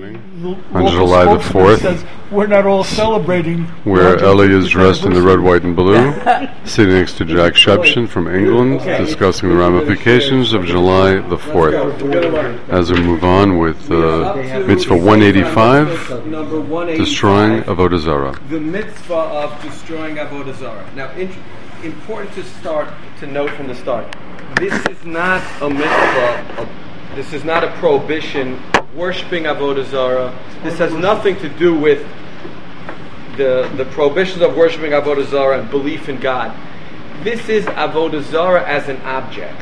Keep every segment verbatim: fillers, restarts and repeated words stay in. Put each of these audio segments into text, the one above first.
morning The on local July the spokesman fourth, says we're not all celebrating. where the Ellie is fiftieth dressed in the red, anniversary. white, and blue, sitting next to Jack Shepshin from England, discussing the ramifications of July the fourth. As we move on with uh, Mitzvah one eighty-five, Number one eighty-five, destroying Avodah Zarah. the mitzvah of destroying Avodah Zarah. Now, int- important to start to note from the start. This is not a mitzvah. Of, this is not a prohibition worshiping Avodah Zarah. This has nothing to do with the the prohibitions of worshiping Avodah Zarah and belief in God. This is Avodah Zarah as an object.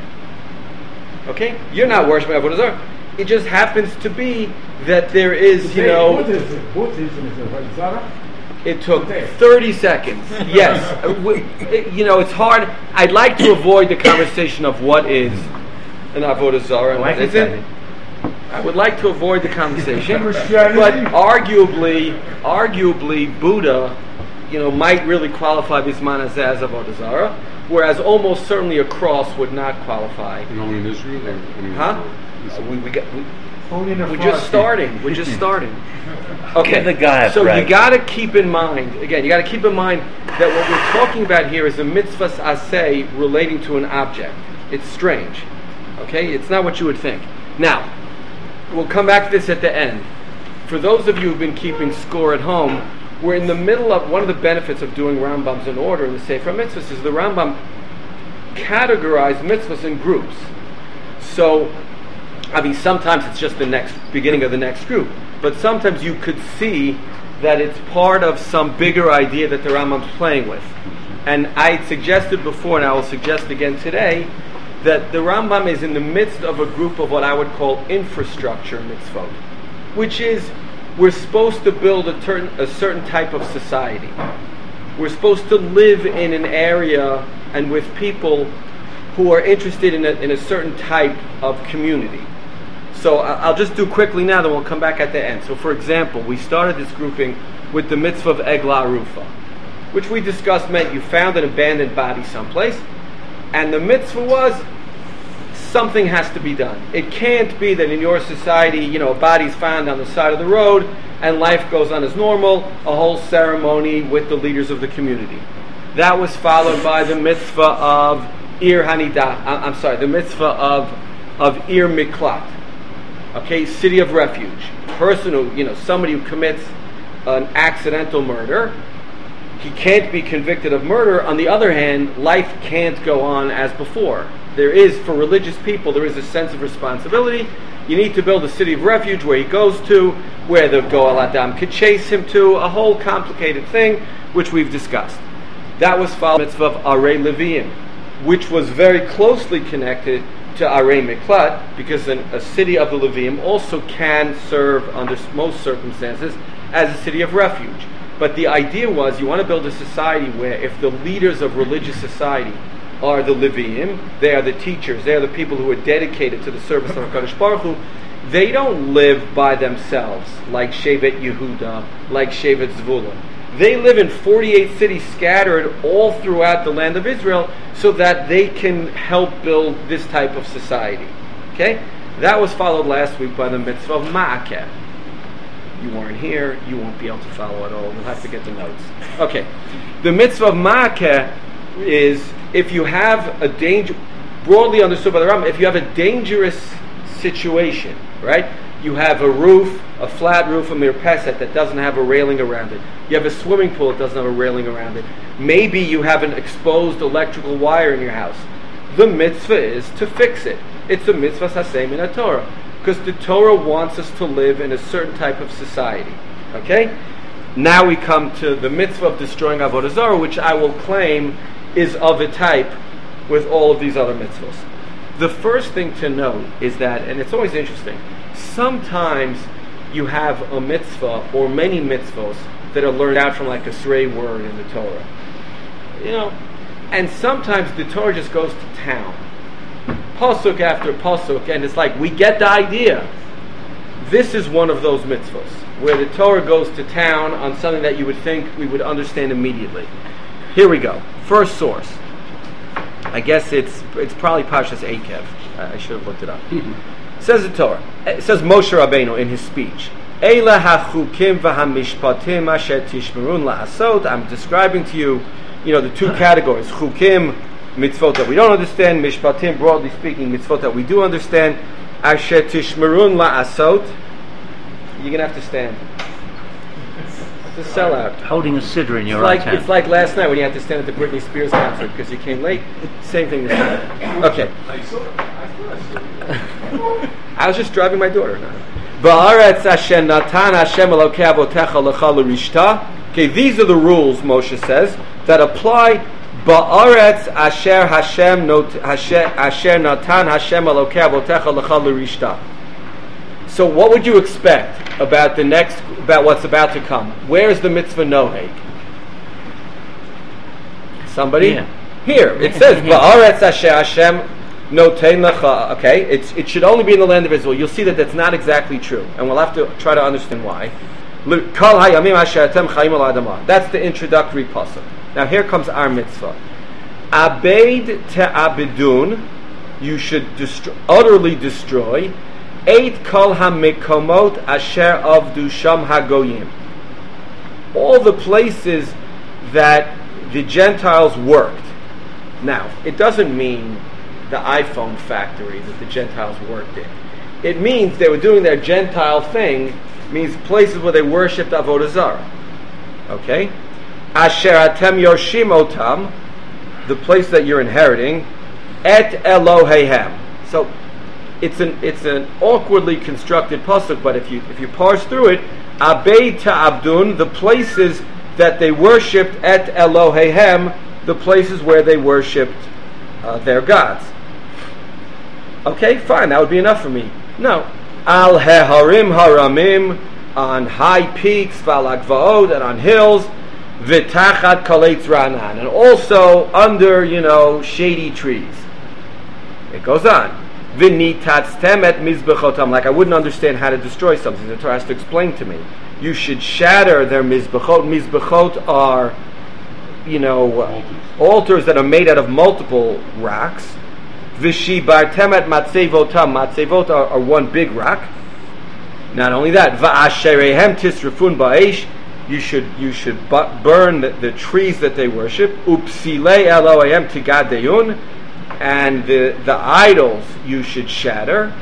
Okay, you're not worshiping Avodah Zarah. It just happens to be that there is, you know. What is it? What is Avodah Zarah? It took thirty seconds. Yes. Uh, we- it- you know, it's hard. I'd like to avoid the conversation of what is an Avodah Zarah and what isn't. I would like to avoid the conversation. But arguably, arguably, Buddha, you know, might really qualify Bisman as as Avodah Zarah, whereas almost certainly a cross would not qualify. Only in Israel? Or anywhere? Huh? Uh, we, we got, we, Only in the we're forest. just starting. We're just starting. Okay. Give the guy a so break. you got to keep in mind, again, you got to keep in mind that what we're talking about here is a mitzvah aseh relating to an object. It's strange. Okay? It's not what you would think. Now, we'll come back to this at the end. For those of you who've been keeping score at home, we're in the middle of one of the benefits of doing Rambams in order in the Sefer Mitzvahs is the Rambam categorized mitzvahs in groups. So, I mean, sometimes it's just the next beginning of the next group, but sometimes you could see that it's part of some bigger idea that the Rambam's playing with. And I suggested before, and I will suggest again today, that the Rambam is in the midst of a group of what I would call infrastructure mitzvot, which is we're supposed to build a, ter- a certain type of society. We're supposed to live in an area and with people who are interested in a, in a certain type of community. So I'll just do quickly now, then we'll come back at the end. So for example, we started this grouping with the mitzvah of Egla Arufa, which we discussed meant you found an abandoned body someplace, and the mitzvah was something has to be done. It can't be that in your society, you know, a body's found on the side of the road and life goes on as normal, a whole ceremony with the leaders of the community. That was followed by the mitzvah of Ir Hanidah, I'm sorry, the mitzvah of of Ir Miklat. Okay, city of refuge. Person who, you know, somebody who commits an accidental murder, he can't be convicted of murder. On the other hand, life can't go on as before. There is, for religious people, there is a sense of responsibility. You need to build a city of refuge where he goes to, where the Goel Adam could chase him to, a whole complicated thing, which we've discussed. That was followed by the mitzvah of Arei Leviim, which was very closely connected to Arei Miklat, because an, a city of the Leviim also can serve, under most circumstances, as a city of refuge. But the idea was you want to build a society where if the leaders of religious society are the Leviim, they are the teachers, they are the people who are dedicated to the service of HaKadosh Baruch Hu, they don't live by themselves like Shevet Yehuda, like Shevet Zvulun. They live in forty-eight cities scattered all throughout the land of Israel so that they can help build this type of society. Okay? That was followed last week by the mitzvah of Ma'akeh. You weren't here, you won't be able to follow at all. You'll have to get the notes. Okay. The mitzvah of Ma'akeh is if you have a danger, broadly understood by the Rambam, if you have a dangerous situation, right? You have a roof, a flat roof, a mirpeset that doesn't have a railing around it. You have a swimming pool that doesn't have a railing around it. Maybe you have an exposed electrical wire in your house. The mitzvah is to fix it. It's a mitzvah sasem in a Torah. Because the Torah wants us to live in a certain type of society. Okay? Now we come to the mitzvah of destroying Avodah Zarah, which I will claim is of a type with all of these other mitzvahs. The first thing to note is that, and it's always interesting, sometimes you have a mitzvah or many mitzvahs that are learned out from like a stray word in the Torah. You know, and sometimes the Torah just goes to town. Pasuk after pasuk, and it's like, we get the idea. This is one of those mitzvahs, where the Torah goes to town on something that you would think we would understand immediately. Here we go. First source. I guess it's it's probably Parshas Eikev. I, I should have looked it up. Says the Torah. It says Moshe Rabbeinu in his speech. Eila hachukim v'hamishpatim asher tishmerun la'asot. I'm describing to you, you know, the two categories. Chukim, mitzvot that we don't understand. Mishpatim, broadly speaking, mitzvot that we do understand. Asher tishmerun la'asot. You're going to have to stand. It's a sellout. Holding a siddur in your it's like, right hand. It's like last night when you had to stand at the Britney Spears concert because you came late. Same thing this time. Okay. I was just driving my daughter. Ba'aretz asher natan Hashem Elokei avotecha lecha l'rishta. Okay, these are the rules, Moshe says, that apply. Ba'aretz asher Hashem not asher asher natan Hashem Elokei avotecha lecha l'rishta. So, what would you expect about the next, about what's about to come? Where is the mitzvah noheg? Somebody yeah. here. It says Ba'aretz asher Hashem. No lecha. Okay, it's, it should only be in the land of Israel. You'll see that that's not exactly true, and we'll have to try to understand why. That's the introductory pasuk. Now here comes our mitzvah. Abeid te'abidun, you should destro- utterly destroy. Eight kol hamekomot asher avdu sham hagoyim. All the places that the Gentiles worked. Now, it doesn't mean the iPhone factory that the Gentiles worked in. It means they were doing their Gentile thing, means places where they worshipped Avodah Zarah. Okay? Asher atem yorshim otam, the place that you're inheriting, et Eloheihem. So it's an it's an awkwardly constructed pasuk, but if you if you parse through it, Abei ta'abdun, the places that they worshipped, et Eloheihem, the places where they worshipped uh, their gods. Okay, fine, that would be enough for me. No. Al heharim haramim, on high peaks, valagvaod, and on hills, v'tachat kaletz ranan, and also under, you know, shady trees. It goes on. V'nitatztem et mizbechotam, like I wouldn't understand how to destroy something. The Torah has to explain to me. You should shatter their mizbechot. Mizbechot are, you know, uh, altars that are made out of multiple rocks. V'shibartem et matzevotam. Matzevot are, are one big rock. Not only that, va'asherehem tisrafun ba'esh. You should you should bu- burn the, the trees that they worship. Upsilei Elohim tigadeyun, and the the idols you should shatter.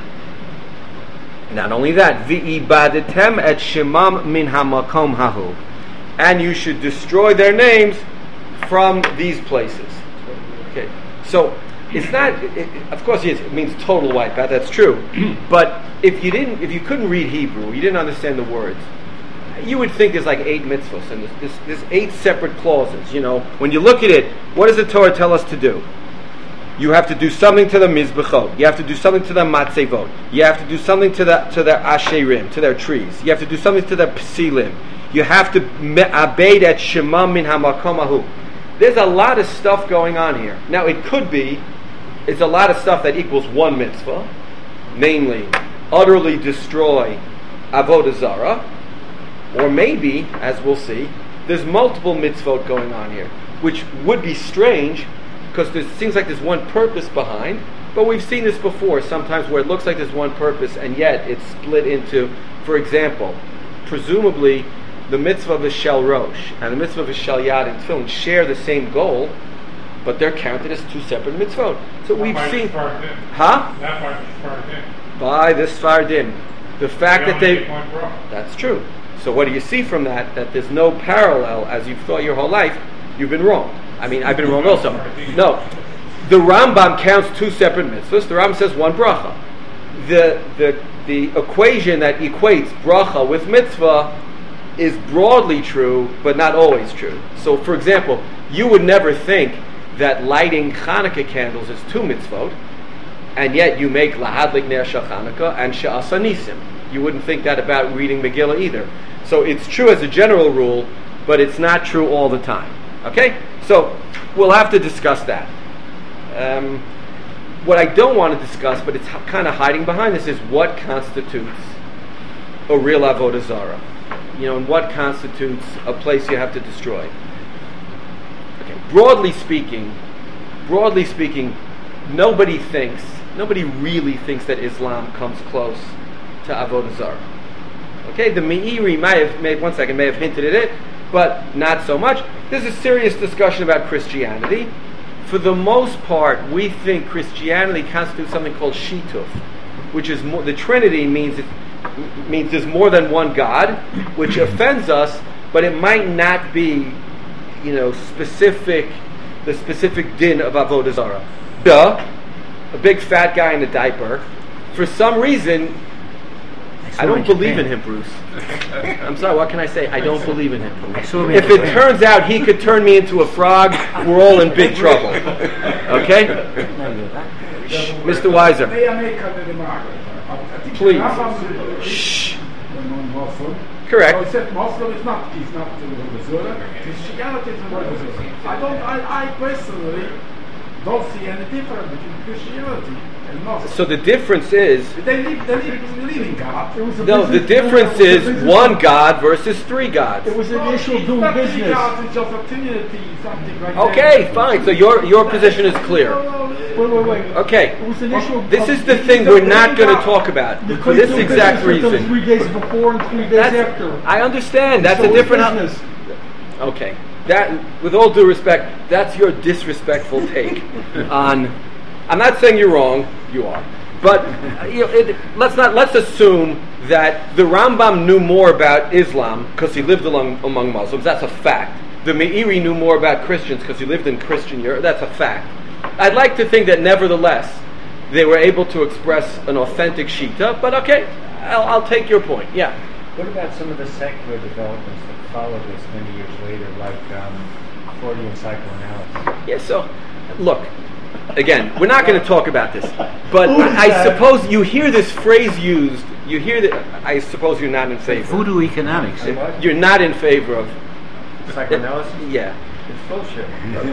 Not only that, v'ibadetem et shemam min hamakom hahu, and you should destroy their names from these places. Okay, so it's not. It, it, of course, yes, it means total wipeout. That's true. But if you didn't, if you couldn't read Hebrew, you didn't understand the words, you would think there's like eight mitzvahs and there's, there's, there's eight separate clauses. You know, when you look at it, what does the Torah tell us to do? You have to do something to the mizbechot. You have to do something to the matzevot. You have to do something to the to their asherim, to their trees. You have to do something to their psilim. You have to abed at shemam min hamakom hahu. There's a lot of stuff going on here. Now it could be, it's a lot of stuff that equals one mitzvah, namely, utterly destroy avodah zarah, or maybe, as we'll see, there's multiple mitzvot going on here, which would be strange, because it seems like there's one purpose behind, but we've seen this before, sometimes where it looks like there's one purpose, and yet it's split into, for example, presumably the mitzvah of Shel Rosh and the mitzvah of Shel Yad and Tefillin share the same goal, but they're counted as two separate mitzvot. So Not we've by seen... The Sfardim. Huh? Not by the Sfardim. By the Sfardim. The fact They that only they... take one bracha. That's true. So what do you see from that? That there's no parallel, as you've thought your whole life, you've been wrong. I mean, I've been wrong also. No. The Rambam counts two separate mitzvahs. The Rambam says one bracha. The, the, the equation that equates bracha with mitzvah is broadly true, but not always true. So, for example, you would never think that lighting Hanukkah candles is two mitzvot, and yet you make lahadlik ner shel Hanukkah and she'asa nisim. You wouldn't think that about reading Megillah either. So it's true as a general rule, but it's not true all the time. Okay? So we'll have to discuss that. Um, what I don't want to discuss, but it's h- kind of hiding behind this, is what constitutes a real avodah zarah. You know, and what constitutes a place you have to destroy. Okay. Broadly speaking, broadly speaking, nobody thinks nobody really thinks that Islam comes close to Avodah Zarah. Okay, the Meiri may have, may, one second, may have hinted at it, but not so much. There's a serious discussion about Christianity. For the most part, we think Christianity constitutes something called Shituf, which is more, the Trinity means it means there's more than one God, which offends us, but it might not be, you know, specific, the specific din of Avodah Zarah. Duh, a big fat guy in a diaper, for some reason, I don't believe in him, Bruce. I'm sorry, what can I say? I don't believe in him. If it turns out he could turn me into a frog, we're all in big trouble. Okay? Mister Weiser. May I make a remark? Please. Shh. Correct. So he said Muslim is not, is not the Zura. Christianity is the Zura. I don't, I, I personally don't see any difference between Christianity and Muslim. So the difference is... They live, they live, live in God. No, the difference is one God versus three gods. It was an No, issue of it's doing not three business. gods, it's just a trinity, something like Okay, that. fine. So your your position is clear. Wait, wait, wait. Okay. It was an issue of... This of- is the thing we're not going to talk about. You For couldn't this do exact business with them reason. Three days before and three days That's, after. I understand. That's So a it's different... business. Okay. That, with all due respect, that's your disrespectful take on... I'm not saying you're wrong. You are. But uh, you know, it, let's not let's assume that the Rambam knew more about Islam because he lived along, among Muslims. That's a fact. The Meiri knew more about Christians because he lived in Christian Europe. That's a fact. I'd like to think that nevertheless they were able to express an authentic Shita. But okay, I'll, I'll take your point. Yeah. What about some of the secular developments that followed this many years later, like um, Freudian psychoanalysis? Yeah. So, look. Again, we're not going to talk about this, but I, I suppose you hear this phrase used. You hear that. I suppose you're not in favor. Voodoo economics. You're not in favor of. Psychoanalysis? Yeah. It's bullshit.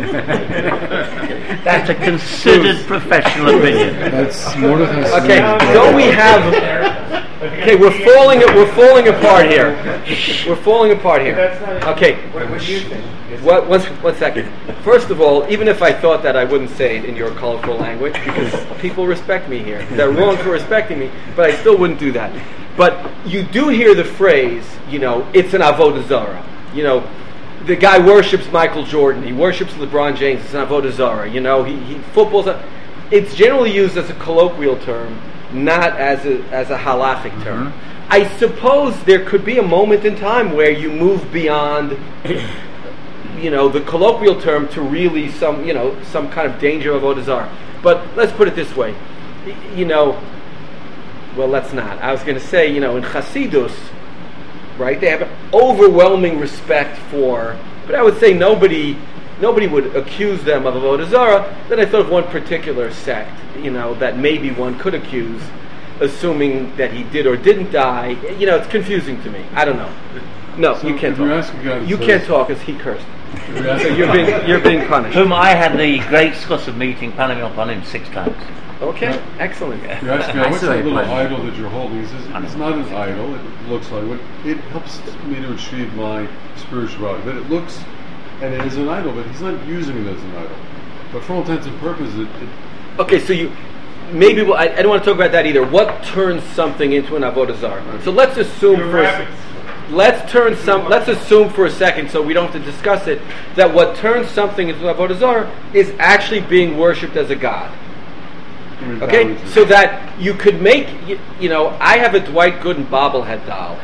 That's a considered professional opinion. That's Mordechai. Okay. Don't we have? Okay, we're falling. We're falling apart here. We're falling apart here. Okay. What, what do you think? What, one, one second. First of all, even if I thought that, I wouldn't say it in your colorful language because people respect me here. They're wrong for respecting me, but I still wouldn't do that. But you do hear the phrase, you know, it's an avodah zarah. You know, the guy worships Michael Jordan. He worships LeBron James. It's an avodah zarah. You know, he, he football's. A, it's generally used as a colloquial term, not as a as a halachic term. Mm-hmm. I suppose there could be a moment in time where you move beyond. You know, the colloquial term to really some, you know, some kind of danger of avodah zarah. But let's put it this way, you know, well, let's not. I was going to say, you know, in Hasidus, right, they have an overwhelming respect for, but I would say nobody nobody would accuse them of avodah zarah. Then I thought of one particular sect, you know, that maybe one could accuse, assuming that he did or didn't die. You know, it's confusing to me. I don't know. No, So you can't if you're talk. asking God, You so- can't talk as he cursed. You're So asking- you're being you're being punished. Whom I had the great discuss of meeting, panning up on him six times. Okay, excellent. You're asking, I what's still that ain't little playing. idol that you're holding? He says, it's not an idol. It looks like it. It helps me to achieve my spirituality. But it looks, and it is an idol, but he's not using it as an idol. But for all intents and purposes, it, it Okay, so you maybe we'll, I, I don't want to talk about that either. What turns something into an avodah zarah? So let's assume Your for a, rabbits. let's turn some let's assume for a second, so we don't have to discuss it, that what turns something into an avodah zarah is actually being worshipped as a god. Okay, so that you could make, you, you know, I have a Dwight Gooden bobblehead doll.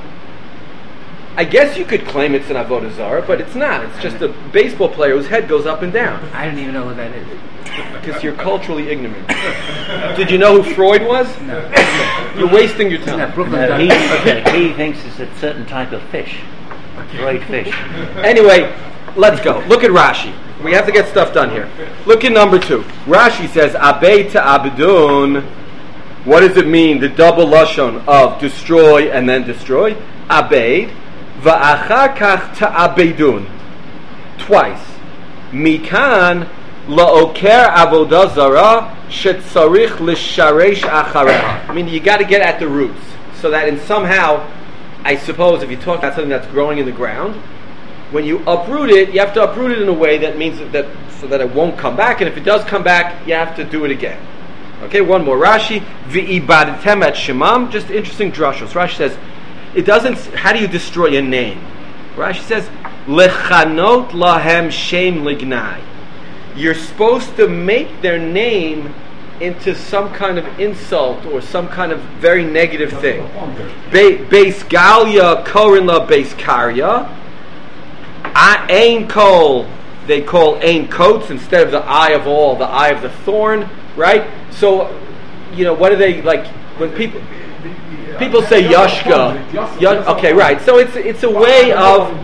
I guess you could claim it's an avodah zarah, but it's not. It's just a baseball player whose head goes up and down. I don't even know who that is. Because you're culturally ignorant. Did you know who Freud was? No. You're wasting your That time. Brooklyn No, he, he, he thinks it's a certain type of fish. Great fish. Anyway, let's go. Look at Rashi. We have to get stuff done here. Look at number two. Rashi says, Abed to Abedun. What does it mean, the double lashon of destroy and then destroy? Abed. Va'achar kach ta'abedun. Twice. Mikan la'oker avodah zarah shetzarich l'sharesh achareha. I mean, you got to get at the roots. So that in somehow, I suppose if you talk about something that's growing in the ground, when you uproot it, you have to uproot it in a way that means that so that it won't come back. And if it does come back, you have to do it again. Okay, one more. Rashi, v'ibadetem et shemam. Just interesting drushos. Rashi says, it doesn't. How do you destroy a name? Rashi says, lechanot lahem shem lignai. You're supposed to make their name into some kind of insult or some kind of very negative thing. Be- Beis Galia, Korin la Beis Karya. Ain Kol, they call Ain Coats instead of the eye of all, the eye of the thorn, right? So, you know, what do they, like, when people people say Yashka, Yash, okay, right. So it's it's a way of...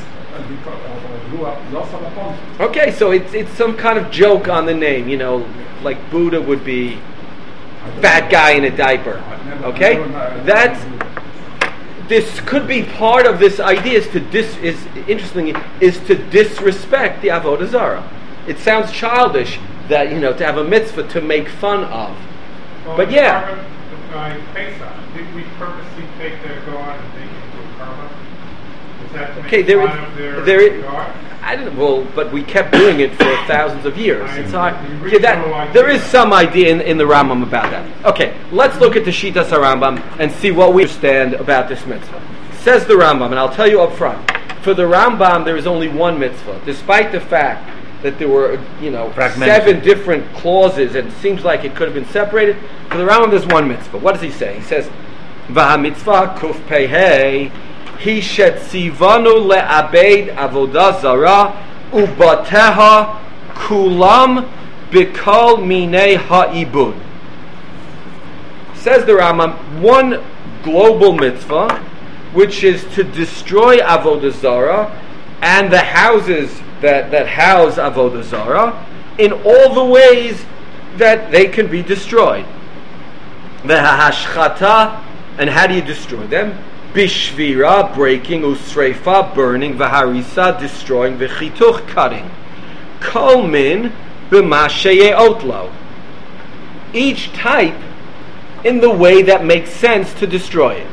Okay, so it's it's some kind of joke on the name, you know, like Buddha would be fat guy in a diaper. Okay, that's this could be part of this idea. Is to dis is interestingly is to disrespect the Avodah Zarah. It sounds childish that you know to have a mitzvah to make fun of, well, but yeah. By Pesach, did we purposely take their God and make it into a karma? Is that to make Okay, there fun is, of their there is, God? I don't well, but we kept doing it for thousands of years. I It's know. hard. The Okay, that, original there idea. is some idea in, in the Rambam about that. Okay, let's look at the Shitas HaRambam and see what we understand about this mitzvah. Says the Rambam, and I'll tell you up front, for the Rambam there is only one mitzvah, despite the fact that there were, you know, Fragmented. seven different clauses, and it seems like it could have been separated. For the Rambam, there's one mitzvah. What does he say? He says, "Vaha mitzvah kuf pehei hi shetzivanu le'abed avodah zara ubateha kulam b'kol minei ha'ibud." Says the Rambam, one global mitzvah, which is to destroy avodah zara and the houses that, that house avodah zara in all the ways that they can be destroyed. V'ha'ashchata, and how do you destroy them? Bishvira, breaking, usreifa, burning, v'harisa, destroying, v'chituch, cutting. Kol min b'ma sheye'ot lo. Each type in the way that makes sense to destroy it.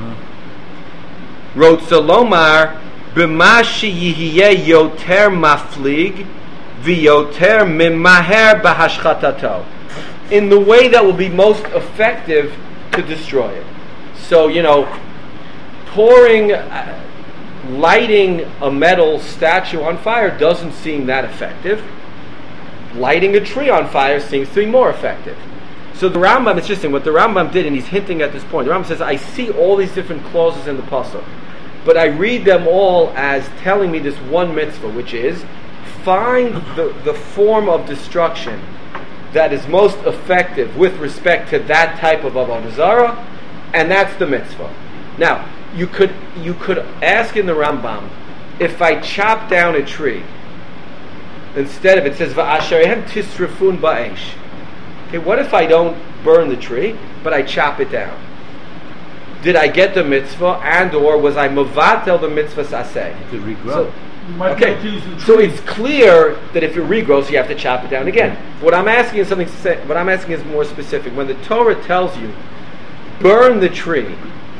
Rotza lomar b'ma sheyihye yoter maflig v'yoter mimaher b'hashchatato. In the way that will be most effective to destroy it. So, you know, pouring, uh, lighting a metal statue on fire doesn't seem that effective. Lighting a tree on fire seems to be more effective. So the Rambam, it's interesting, what the Rambam did, and he's hinting at this point, the Rambam says, I see all these different clauses in the Pasuk, but I read them all as telling me this one mitzvah, which is, find the, the form of destruction that is most effective with respect to that type of avodah zarah, and that's the mitzvah. Now, you could you could ask in the Rambam, if I chop down a tree, instead of it says va'asherehem tisrafun ba'esh. Okay, what if I don't burn the tree, but I chop it down? Did I get the mitzvah, and or was I mavatel the mitzvah saseh? You could regrow. So, You might Okay, be able to use the so tree. it's clear that if it regrows, you have to chop it down again. What I'm asking is something. What I'm asking is more specific. When the Torah tells you, burn the tree,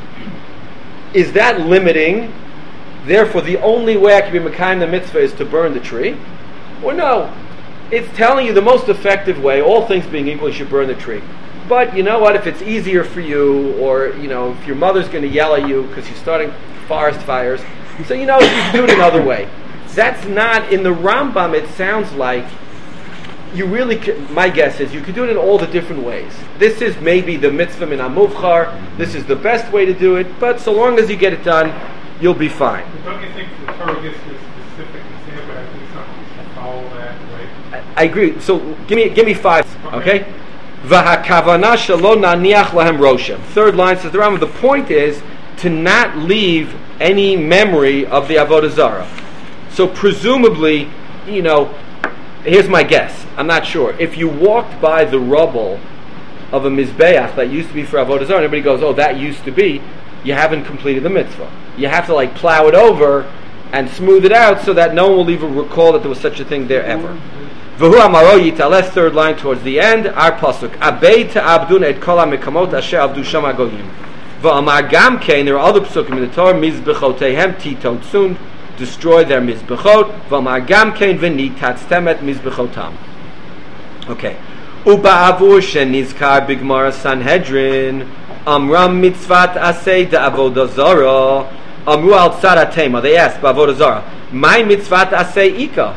is that limiting? Therefore, the only way I can be mekayim the mitzvah is to burn the tree, or no? It's telling you the most effective way, all things being equal, you should burn the tree. But you know what? If it's easier for you, or you know, if your mother's going to yell at you because you're starting forest fires. So you know, you can do it another way. That's not, in the Rambam, it sounds like you really could, my guess is you could do it in all the different ways. This is maybe the mitzvah min hamuvchar, this is the best way to do it, but so long as you get it done, you'll be fine. But don't you think the Torah gets this specific example? I think something should follow that, right? I, I agree. So give me give me five, okay? V'hakavana shelo naniach lahem roshem. Third line says the Rambam, the point is to not leave any memory of the avodah zarah. So presumably, you know, here's my guess. I'm not sure. If you walked by the rubble of a mizbeach that used to be for avodah zarah, and everybody goes, "Oh, that used to be," you haven't completed the mitzvah. You have to like plow it over and smooth it out so that no one will even recall that there was such a thing there ever. V'hu amaro yitales, third line towards the end, our pasuk. Abei ta'abdun et kol ha'mekamot asher avdu sham hagoyim. V'amar gam kein, there are other pasukim in the Torah, mizbechotehem titotzun, destroy their mizbechot. V'amar gam kein v'nitatztem et mizbechotam. Okay. Uba'avur shenizkar b'Gemara Sanhedrin Amram mitzvat asay da'avodah zara Amru al tzara tema. They asked ba'avodah zara, my mitzvat asay ika.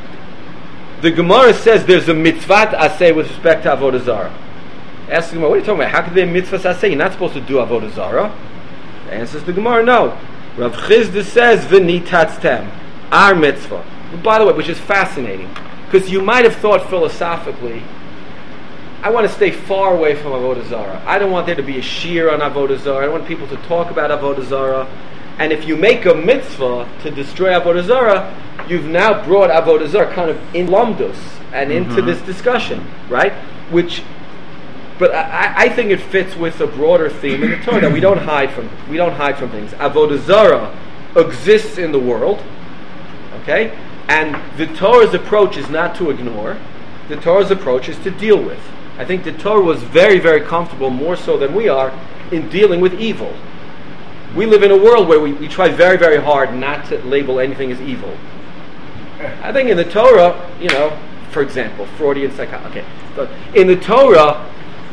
The Gemara says there's a mitzvat asay with respect to avodah zara. Ask the Gemara, what are you talking about? How could there be mitzvah asay? You're not supposed to do avodah zara. The answer is the Gemara, no. Rav Chizda says v'nitatztem, our mitzvah. By the way, which is fascinating, because you might have thought philosophically, I want to stay far away from avodah zara. I don't want there to be a shir on avodah zara. I don't want people to talk about avodah zara. And if you make a mitzvah to destroy avodah zara, you've now brought avodah zara kind of in lumdus and into mm-hmm. this discussion, right? Which, but I, I think it fits with a broader theme in the Torah that we don't hide from. We don't hide from things. Avodah zara exists in the world, okay, and the Torah's approach is not to ignore. The Torah's approach is to deal with. I think the Torah was very, very comfortable, more so than we are, in dealing with evil. We live in a world where we, we try very, very hard not to label anything as evil. I think in the Torah, you know, for example, Freudian psychology. Okay, but in the Torah,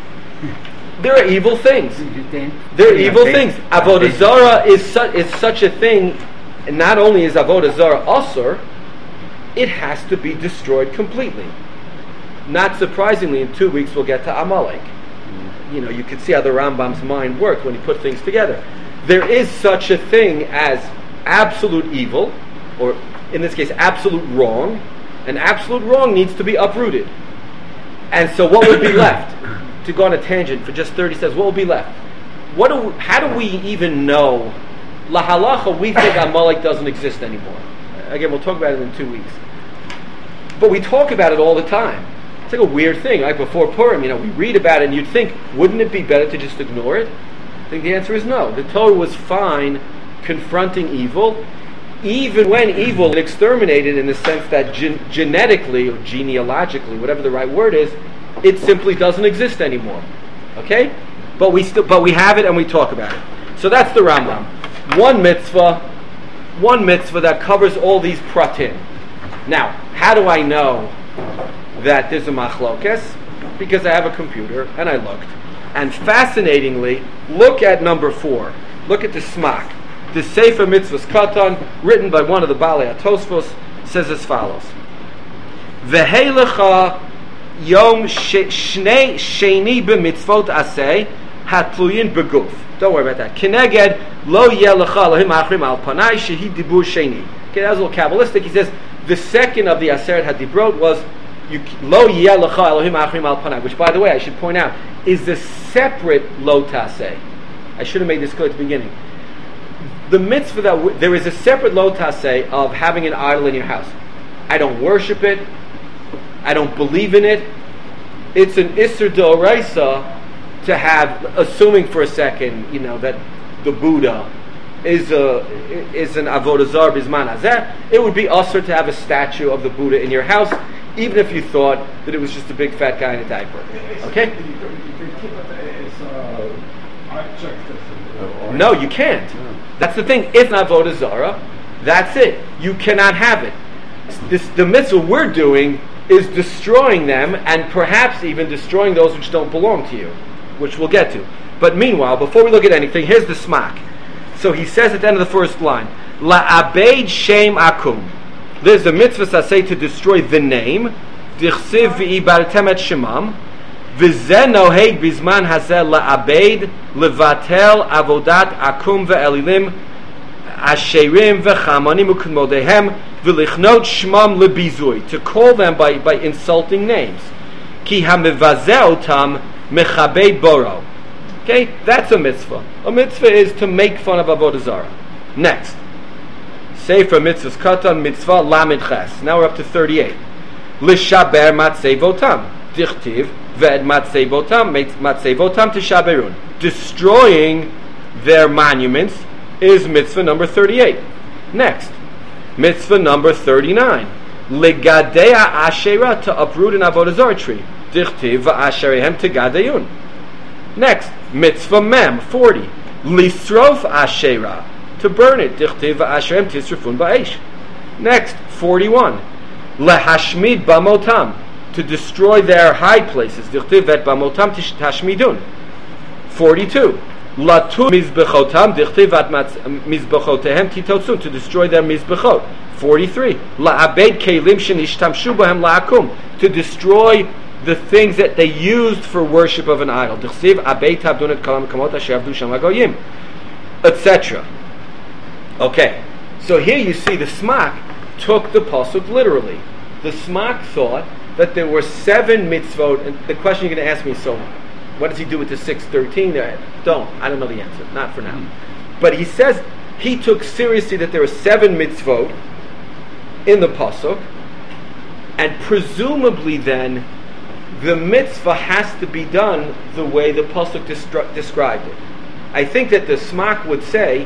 there are evil things. There are evil things. Avodah zara is su- is such a thing. And not only is avodah zara asur, it has to be destroyed completely. Not surprisingly, in two weeks we'll get to Amalek. You know, you can see how the Rambam's mind worked when he put things together. There is such a thing as absolute evil, or in this case, absolute wrong, and absolute wrong needs to be uprooted. And so what would be left? To go on a tangent for just thirty seconds, what will be left? What do? How do we even know? La halacha, we think Amalek doesn't exist anymore. Again, we'll talk about it in two weeks. But we talk about it all the time. It's like a weird thing. Like before Purim, you know, we read about it and you'd think, wouldn't it be better to just ignore it? I think the answer is no. The Torah was fine confronting evil, even when evil is exterminated in the sense that gen- genetically or genealogically, whatever the right word is, it simply doesn't exist anymore. Okay? But we still, but we have it and we talk about it. So that's the Rambam. One mitzvah, one mitzvah that covers all these pratim. Now, how do I know that there's a machlokes? Because I have a computer and I looked. And fascinatingly, look at number four. Look at the smak. The Sefer Mitzvahs Katan, written by one of the Balei HaTosfos, says as follows: V'heilecha yom shnei sheni b'mitzvot aseh hatluyin beguf. Don't worry about that. Kineged lo yeh lecha Elohim achrim al panai shehi dibur sheni. Okay, that was a little Kabbalistic. He says the second of the Aseret HaDibrot was lo yeh lecha Elohim achrim al panai, which, by the way, I should point out, is the separate lo taseh. I should have made this clear at the beginning. The mitzvah that w- there is a separate lo taseh of having an idol in your house. I don't worship it. I don't believe in it. It's an Isser D'Oraisa to have, assuming for a second, you know, that the Buddha is a is an Avodah Zarah Bizman Hazeh. It would be usher to have a statue of the Buddha in your house, even if you thought that it was just a big fat guy in a diaper. Okay? You can keep it as object. No, you can't. That's the thing. If not Avodah Zarah, that's it. You cannot have it. This, the mitzvah we're doing is destroying them, and perhaps even destroying those which don't belong to you, which we'll get to. But meanwhile, before we look at anything, here's the smak. So he says at the end of the first line, La abeid shem akum. There's a mitzvah saseh to destroy the name. Dichsiv v'ibartem et shemam. V'zeh noheg bizman hazeh la abeid levatel avodat akum ve'elilim asherim v'chamanim u'kmodehem v'lichnot shmam lebizui. To call them by, by insulting names. Ki hamivazeh otam mechabed boro. Okay, that's a mitzvah. A mitzvah is to make fun of Avodah Zarah. Next, Sefer Mitzvahs Katan Mitzvah Lamed Ches. Now we're up to thirty-eight. L'shaber matzei votam. Dichtiv ve'ed matzei votam matzei votam tishaberun. Destroying their monuments is mitzvah number thirty-eight. Next, mitzvah number thirty-nine. Legadea asherah, to uproot an Avodah Zarah tree. Dichtiv va'asherehem tegadeyun. Next, mitzvah mem, forty. Lisrof asherah, to burn it. Dichtiv va'asherem tisrafun ba'esh. Next, forty-one. Lehashmid bamotam, to destroy their high places. Dichtiv vet bamotam tashmidun. forty-two. Latu mizbechotam dichtiv vat mizbechotehem titotsun, to destroy their mizbechot. forty-three. La'abed kelim shenishtamshu bahem la'akum, to destroy the things that they used for worship of an idol. Dichtiv abed tabdunet kalam kamot asher avdu sham hagoyim, et cetera. Okay, so here you see the Smak took the pasuk literally. The Smak thought that there were seven mitzvot, and the question you're going to ask me is, so what does he do with the six thirteen? Don't. I don't know the answer. Not for now. Mm-hmm. But he says he took seriously that there were seven mitzvot in the pasuk, and presumably then the mitzvah has to be done the way the pasuk destru- described it. I think that the Smak would say,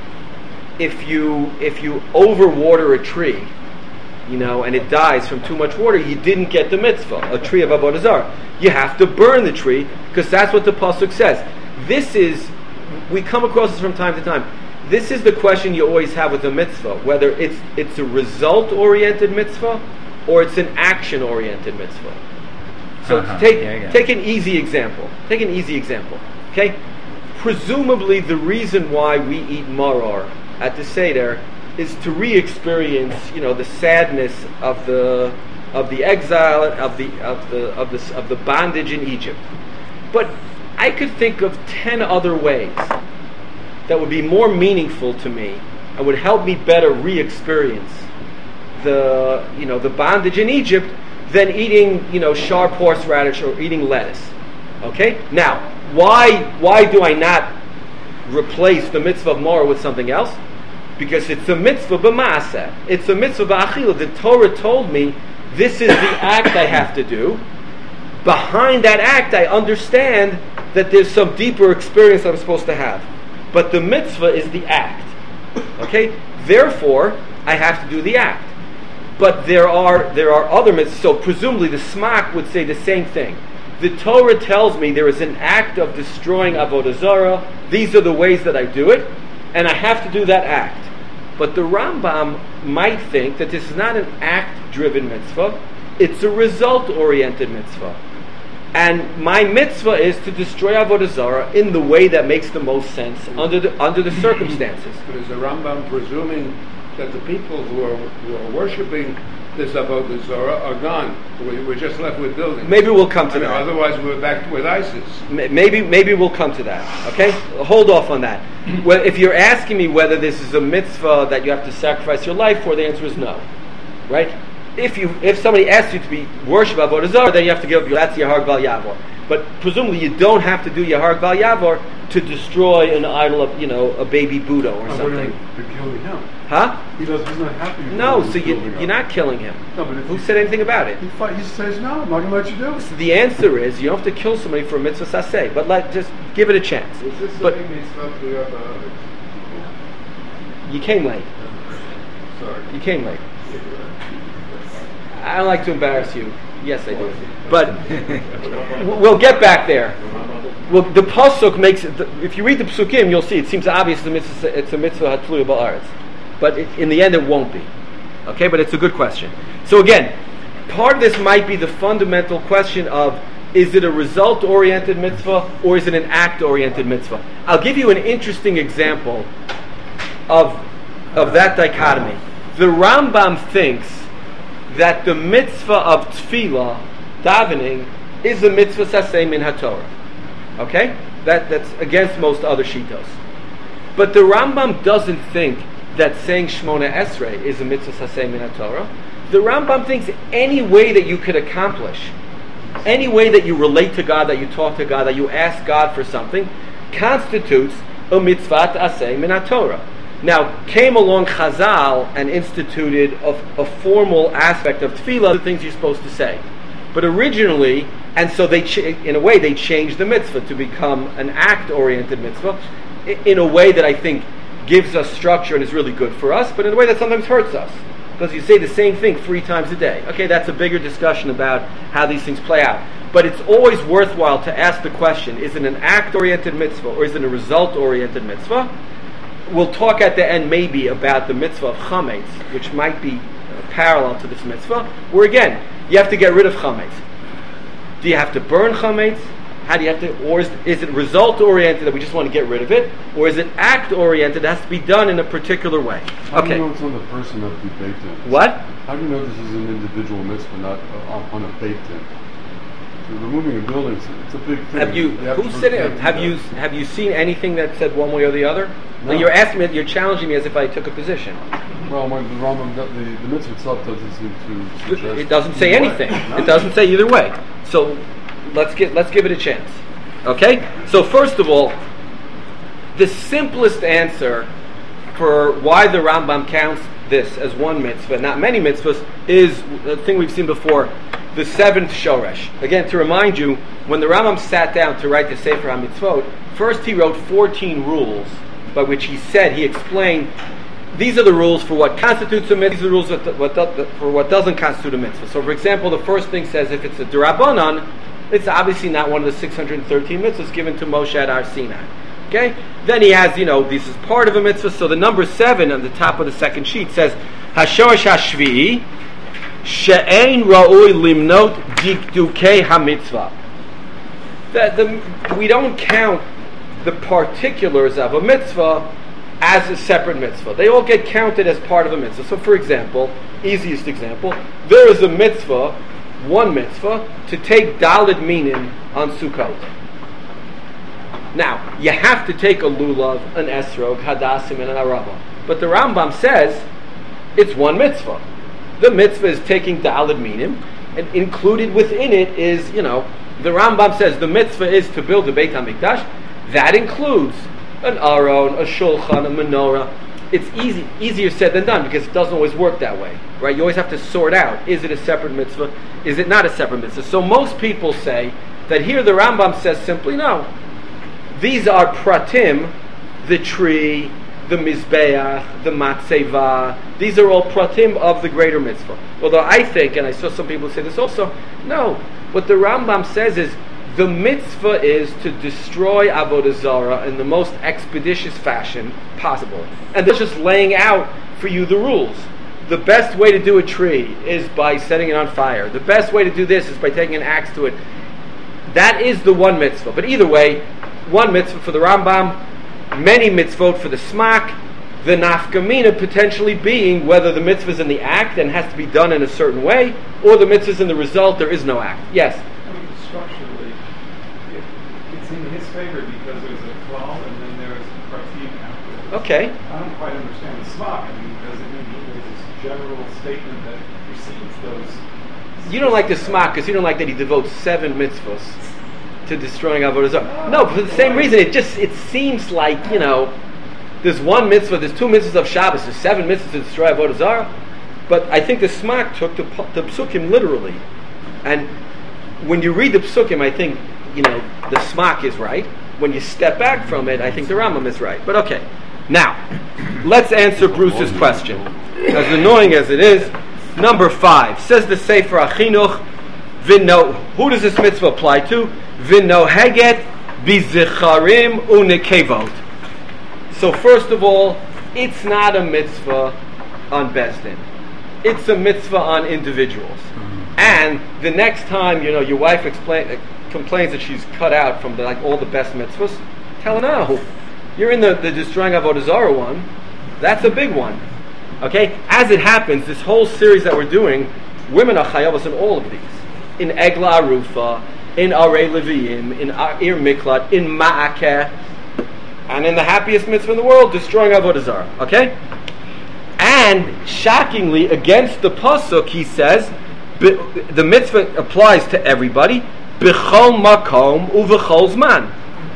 if you if you overwater a tree, you know, and it dies from too much water, you didn't get the mitzvah, a tree of Avodah Zarah. You have to burn the tree, because that's what the pasuk says. This is, we come across this from time to time. This is the question you always have with a mitzvah, whether it's it's a result-oriented mitzvah or it's an action-oriented mitzvah. So uh-huh. take yeah, yeah. take an easy example. Take an easy example. Okay, presumably the reason why we eat maror at the Seder is to re-experience, you know, the sadness of the of the exile, of the of the of the of the bondage in Egypt. But I could think of ten other ways that would be more meaningful to me and would help me better re-experience the you know the bondage in Egypt than eating, you know, sharp horseradish or eating lettuce. Okay? Now, why why do I not replace the mitzvah of maror with something else? Because it's a mitzvah b'maaseh. It's a mitzvah b'achila. The Torah told me this is the act I have to do. Behind that act, I understand that there's some deeper experience I'm supposed to have. But the mitzvah is the act. Okay? Therefore, I have to do the act. But there are there are other mitzvahs. So presumably the Smak would say the same thing. The Torah tells me there is an act of destroying Avodah Zarah. These are the ways that I do it, and I have to do that act. But the Rambam might think that this is not an act-driven mitzvah, it's a result-oriented mitzvah. And my mitzvah is to destroy Avodah Zarah in the way that makes the most sense under the, under the circumstances. But is the Rambam presuming that the people who are, who are worshipping this Avodah Zarah are gone? We, we're just left with buildings. Maybe we'll come to I mean, that. otherwise we're back with ISIS. Maybe maybe we'll come to that. Okay, hold off on that. Well, if you're asking me whether this is a mitzvah that you have to sacrifice your life for, the answer is no. Right? If you if somebody asks you to be worship Avodah Zarah, then you have to give up your that's Yahar Val Yavor. But presumably you don't have to do Yahar Val Yavor to destroy an idol of, you know, a baby Buddha or I'm something. To kill him. Huh? He does. He's not happy. with No, what so he's you, building you're up. not killing him. No, but if Who he- said anything about it? He, fight, he says no. I'm not going to let you do it. So the answer is you don't have to kill somebody for a mitzvah saseh, but let just give it a chance. Is this But something that's not clear about it? you came late. Sorry. You came late. I don't like to embarrass you. Yes, I do. But we'll get back there. Well, the pasuk makes it. If you read the psukim, you'll see it seems obvious the mitzvah, it's a mitzvah hatluya ba'aretz, but it, in the end, it won't be. Okay, but it's a good question. So again, part of this might be the fundamental question of: is it a result-oriented mitzvah or is it an act-oriented mitzvah? I'll give you an interesting example of of that dichotomy. The Rambam thinks that the mitzvah of tefillah, davening, is a mitzvah saseh min haTorah. Okay? That, that's against most other shitos. But the Rambam doesn't think that saying Shmona Esrei is a mitzvah saseh min haTorah. The Rambam thinks any way that you could accomplish, any way that you relate to God, that you talk to God, that you ask God for something, constitutes a mitzvah aseh min haTorah. Now, came along Chazal and instituted a, a formal aspect of tefillah, the things you're supposed to say. But originally, and so they, ch- in a way, they changed the mitzvah to become an act-oriented mitzvah, in a way that I think gives us structure and is really good for us, but in a way that sometimes hurts us. Because you say the same thing three times a day. Okay, that's a bigger discussion about how these things play out. But it's always worthwhile to ask the question, is it an act-oriented mitzvah or is it a result-oriented mitzvah? We'll talk at the end maybe about the mitzvah of chametz, which might be uh, parallel to this mitzvah, where again, you have to get rid of chametz. Do you have to burn chametz? How do you have to, or is, is it result-oriented that we just want to get rid of it? Or is it act-oriented that has to be done in a particular way? How Okay. do you know it's on the person not to be baked in? What? How do you know this is an individual mitzvah, not uh, on a baked in? So removing a building, it's, it's a big thing. Have you, have who's to sitting, protect have that. you, have you seen anything that said one way or the other? No. Like you're asking me, you're challenging me as if I took a position. Well, when the Rambam, the, the mitzvah itself doesn't seem to suggest. It doesn't say either way. anything. No. It doesn't say either way. So let's get let's give it a chance. Okay? So first of all, the simplest answer for why the Rambam counts this as one mitzvah, not many mitzvahs, is the thing we've seen before, the seventh shoresh. Again, to remind you, when the Rambam sat down to write the Sefer HaMitzvot, first he wrote fourteen rules by which he said, he explained, these are the rules for what constitutes a mitzvah, these are the rules that, what do, for what doesn't constitute a mitzvah. So, for example, the first thing says if it's a D'Rabbanan, it's obviously not one of the six hundred thirteen mitzvahs given to Moshe at Har Sinai. Okay? Then he has, you know, this is part of a mitzvah. So the number seven on the top of the second sheet says, Hashoresh Hashvi'i She'ein Ra'ui Limnot Dikdukei HaMitzvah. That the, we don't count the particulars of a mitzvah as a separate mitzvah. They all get counted as part of a mitzvah. So, for example, easiest example, there is a mitzvah, one mitzvah, to take Daled Minim on Sukkot. Now, you have to take a lulav, an esrog, hadassim, and an arava. But the Rambam says it's one mitzvah. The mitzvah is taking Daled Minim, and included within it is, you know, the Rambam says the mitzvah is to build a Beit HaMikdash. That includes an aron, a shulchan, a menorah. It's easy, easier said than done because it doesn't always work that way, right? You always have to sort out, is it a separate mitzvah? Is it not a separate mitzvah? So most people say that here the Rambam says simply, no. These are pratim, the tree, the mizbeach, the matzeva. These are all pratim of the greater mitzvah. Although I think, and I saw some people say this also, no. What the Rambam says is, the mitzvah is to destroy Avodah Zarah in the most expeditious fashion possible. And they're just laying out for you the rules. The best way to do a tree is by setting it on fire. The best way to do this is by taking an axe to it. That is the one mitzvah. But either way, one mitzvah for the Rambam, many mitzvot for the Smak, the nafkamina potentially being whether the mitzvah is in the act and has to be done in a certain way, or the mitzvah is in the result, there is no act. Yes? I mean, structurally, it, it's in his favor because there's a klal and then there's pratim afterwards. Okay. I don't quite understand the smak. I mean, does it mean there's this general statement that precedes those? You don't like the Smak because you don't like that he devotes seven mitzvahs to destroying Avodah Zarah. No, for the same reason. It just it seems like, you know, there's one mitzvah, there's two mitzvahs of Shabbos, there's seven mitzvahs to destroy Avodah Zarah. But I think the Smak took the, the Psukim literally. And when you read the Psukim, I think, you know, the Smak is right. When you step back from it, I think the Rambam is right. But okay. Now, let's answer Bruce's question. As annoying as it is, number five. Says the Sefer HaChinuch, V'no, who does this mitzvah apply to? V'no heget bizicharim u'nekevot. So first of all, it's not a mitzvah on Bezdin. It's a mitzvah on individuals. Mm-hmm. And the next time, you know, your wife explain, uh, complains that she's cut out from the, like all the best mitzvahs, tell her no. You're in the, the destroying Avodah Zarah one. That's a big one. Okay? As it happens, this whole series that we're doing, women are chayavos in all of these. In Egla Arufa, in Arei Leviim, in Ir Miklat, in Ma'akeh, and in the happiest mitzvah in the world, destroying Avodah Zarah. Okay? And, shockingly, against the pasuk, he says, the mitzvah applies to everybody, b'chol makom u'v'chol zman.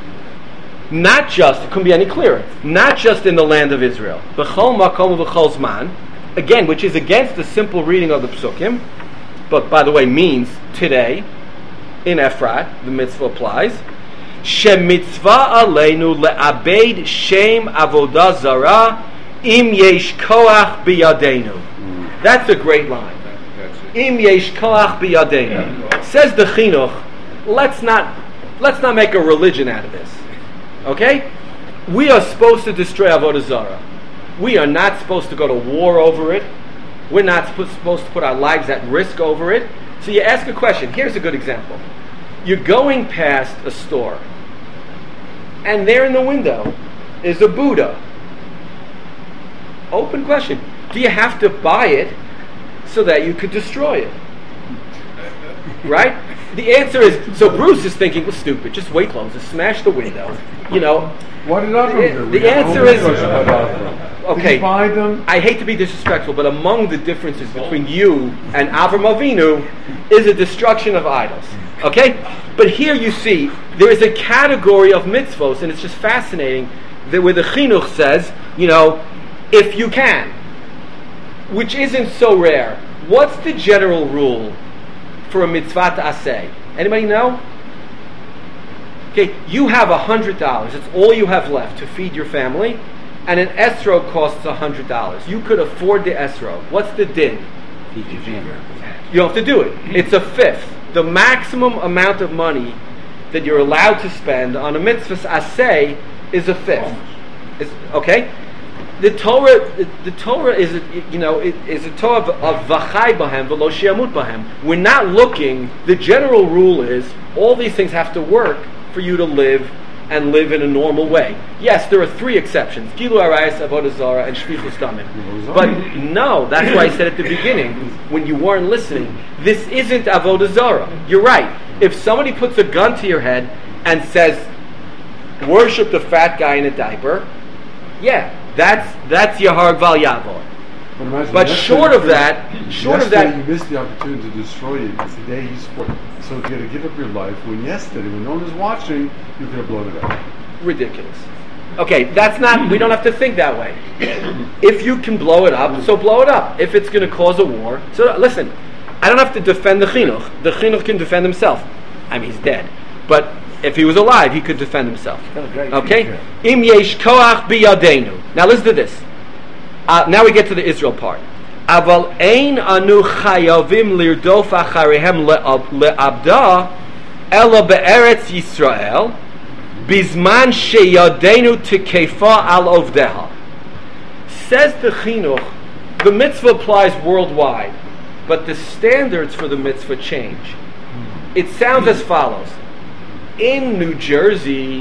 Not just, it couldn't be any clearer, not just in the land of Israel. B'chol makom u'v'chol zman, again, which is against the simple reading of the psukim, but by the way means today, in Efrat, the mitzvah applies. Shemitzvah aleinu le'abed shem avodah zara im yesh koach biyadeinu. That's a great line. Im yesh koach biyadeinu. Says the Chinuch, let's not let's not make a religion out of this. Okay? We are supposed to destroy avodah zara. We are not supposed to go to war over it. We're not supposed to put our lives at risk over it. So you ask a question. Here's a good example. You're going past a store, and there in the window is a Buddha. Open question. Do you have to buy it so that you could destroy it? Right? The answer is, so Bruce is thinking, well, stupid, just wait close, just smash the window. You know, What did Avram do? the We got answer only is- question about Avram. Did okay, he buy them? I hate to be disrespectful, but among the differences between you and Avram Avinu is a destruction of idols. Okay? But here you see, there is a category of mitzvos, and it's just fascinating, that where the chinuch says, you know, if you can, which isn't so rare. What's the general rule for a mitzvah aseh? Anybody know? Okay, you have a hundred dollars. It's all you have left to feed your family, and an esrog costs a hundred dollars. You could afford the esrog. What's the din? Feed your family. You don't have to do it. It's a fifth. The maximum amount of money that you're allowed to spend on a mitzvah aseh is a fifth. It's, okay. The Torah, the Torah is, a, you know, it is a Torah of, of v'chai bahem v'lo she'amut bahem. We're not looking. The general rule is all these things have to work for you to live and live in a normal way. Yes, there are three exceptions: Gilu Arayos, Avodah Zarah, and Shfichus Damim. But no, that's why I said at the beginning when you weren't listening. This isn't Avodah Zarah. You're right. If somebody puts a gun to your head and says, "Worship the fat guy in a diaper," yeah. That's that's Yahar Val Yavor. But, imagine But yesterday short you of could- that, short of yesterday that, you missed the opportunity to destroy it. It's the day you support. So if you had to give up your life, when yesterday, when no one was watching, you could have blown it up. ridiculous. Okay, that's not. We don't have to think that way. If you can blow it up, so blow it up. If it's going to cause a war, so listen. I don't have to defend the chinuch. The chinuch can defend himself. I mean, he's dead, but if he was alive, he could defend himself. Okay? Im yesh koach biyadenu. Now listen to this. Uh, now we get to the Israel part. Aval ein anu chayavim lirdof acharehem le'abda ela be'eretz Yisrael bizman sheyadenu tekefa al ovdeha. Says the chinuch, the mitzvah applies worldwide, but the standards for the mitzvah change. It sounds as follows. In New Jersey,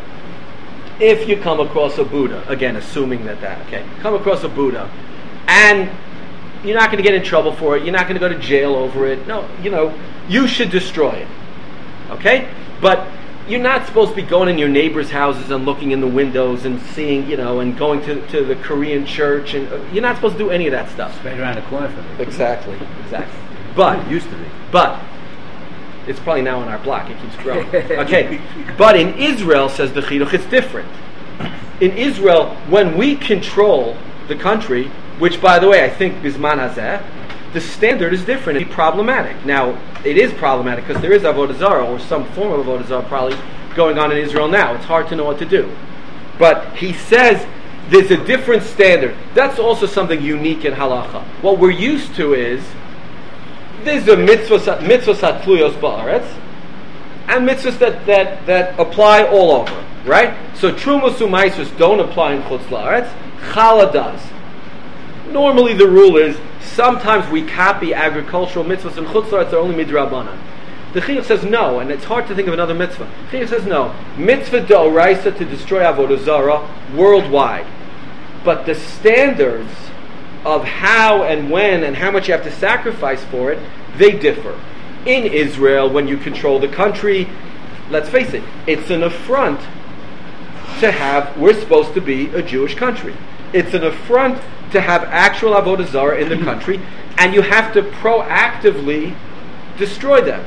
if you come across a Buddha, again, assuming that that, okay, come across a Buddha, and you're not going to get in trouble for it, you're not going to go to jail over it, no, you know, you should destroy it, okay? But you're not supposed to be going in your neighbors' houses and looking in the windows and seeing, you know, and going to, to the Korean church, and uh, you're not supposed to do any of that stuff. Right around the corner from me. Exactly, exactly. But, It used to be. but, it's probably now on our block. It keeps growing. Okay, but in Israel, says the Chinuch, it's different. In Israel, when we control the country, which, by the way, I think Bisman Hazeh, the standard is different. It's problematic. Now, it is problematic because there is Avodah Zarah or some form of Avodah Zarah probably going on in Israel now. It's hard to know what to do. But he says there's a different standard. That's also something unique in Halacha. What we're used to is there's a mitzvah mitzvah hatluyos ba'aretz and mitzvahs that, that, that apply all over, right? So trumas u'maisos don't apply in chutz la'aretz. Chala does. Normally the rule is sometimes we copy agricultural mitzvahs in chutz la'aretz are only midrabanan. The Chinuch says no, and it's hard to think of another mitzvah. The Chinuch says no. Mitzvah d'oraisa to destroy avodah zarah worldwide, but the standards of how and when and how much you have to sacrifice for it, they differ. In Israel, when you control the country, let's face it, it's an affront to have, we're supposed to be a Jewish country. It's an affront to have actual avodah zarah in the country, and you have to proactively destroy them.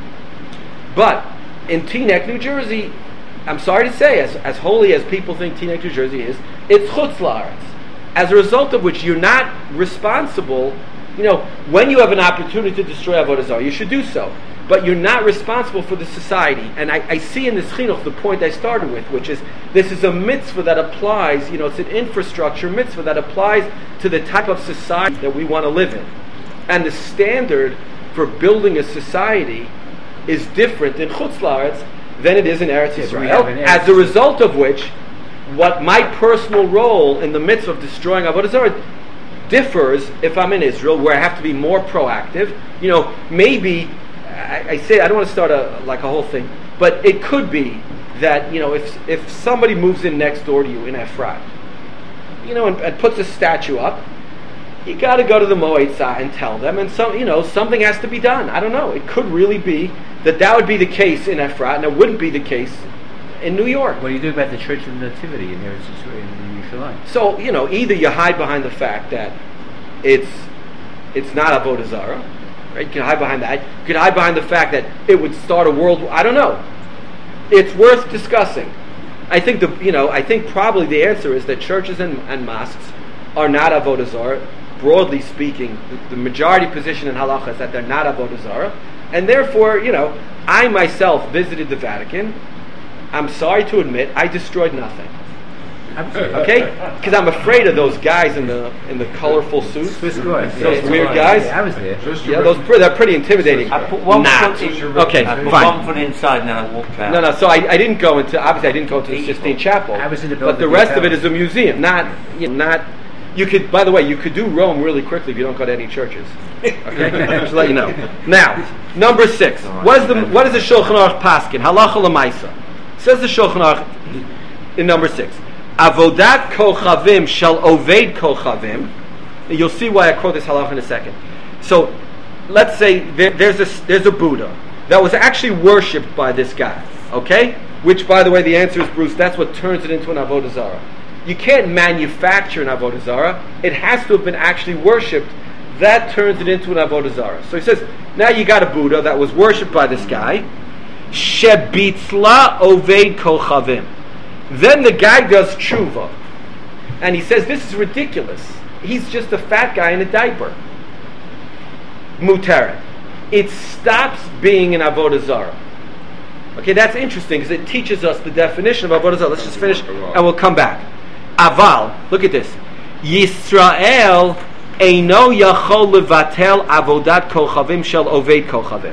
But in Teaneck, New Jersey, I'm sorry to say, as, as holy as people think Teaneck, New Jersey is, it's chutz la'aretz. As a result of which you're not responsible, you know, when you have an opportunity to destroy Avodah Zarah, you should do so. But you're not responsible for the society. And I, I see in this chinuch the point I started with, which is this is a mitzvah that applies, you know, it's an infrastructure mitzvah that applies to the type of society that we want to live in. And the standard for building a society is different in Chutz La'aretz than it is in Eretz Yeah, we Yisrael, have an as a Eretz- result of which what my personal role in the midst of destroying Avodah Zarah differs if I'm in Israel, where I have to be more proactive. You know, maybe I, I say I don't want to start a like a whole thing, but it could be that, you know, if if somebody moves in next door to you in Efrat, you know, and, and puts a statue up, you got to go to the Moetzah and tell them, and some, you know, something has to be done. I don't know. It could really be that that would be the case in Efrat, and it wouldn't be the case in New York. What do you do about the Church of the Nativity in Eretz Yisrael, in Yerushalayim? So, you know, either you hide behind the fact that it's it's not Avodah Zarah, right? You can hide behind that. You can hide behind the fact that it would start a world. I don't know. It's worth discussing. I think the you know I think probably the answer is that churches and, and mosques are not Avodah Zarah. Broadly speaking, the, the majority position in halacha is that they're not Avodah Zarah, and therefore, you know, I myself visited the Vatican. I'm sorry to admit, I destroyed nothing. Okay, because I'm afraid of those guys in the in the colorful suits. Swiss guards. Those Yeah, weird yeah, guys. yeah, I was there. Yeah, those pre- they're pretty intimidating. I put one Not. foot in, Okay, I put fine. one foot inside and then I walked out. No, no. So I, I didn't go into obviously I didn't go into the Sistine Chapel. I was in the but the Belvedere rest of it Palace. is a museum, not you know, not. You could, by the way, you could do Rome really quickly if you don't go to any churches. Okay, just to let you know. Now, number six. What is the what is the Shulchan Aruch Paskin? Halacha l'maisa. Says the Shulchan Aruch in number six. Avodat kochavim shall oved kochavim. You'll see why I quote this halacha in a second. So, let's say there, there's a there's a Buddha that was actually worshipped by this guy. Okay, which, by the way, the answer is Bruce. That's what turns it into an avodah zarah. You can't manufacture an avodah zarah. It has to have been actually worshipped. That turns it into an avodah zarah. So he says, now you got a Buddha that was worshipped by this guy. Shebitzla oved kochavim. Then the guy does tshuva, and he says, "This is ridiculous. He's just a fat guy in a diaper." Muteret. It stops being an avodah zarah. Okay, that's interesting because it teaches us the definition of avodah zarah. Let's just finish, and we'll come back. Aval. Look at this. Yisrael eino yachol levatel avodat kochavim shel oved kochavim.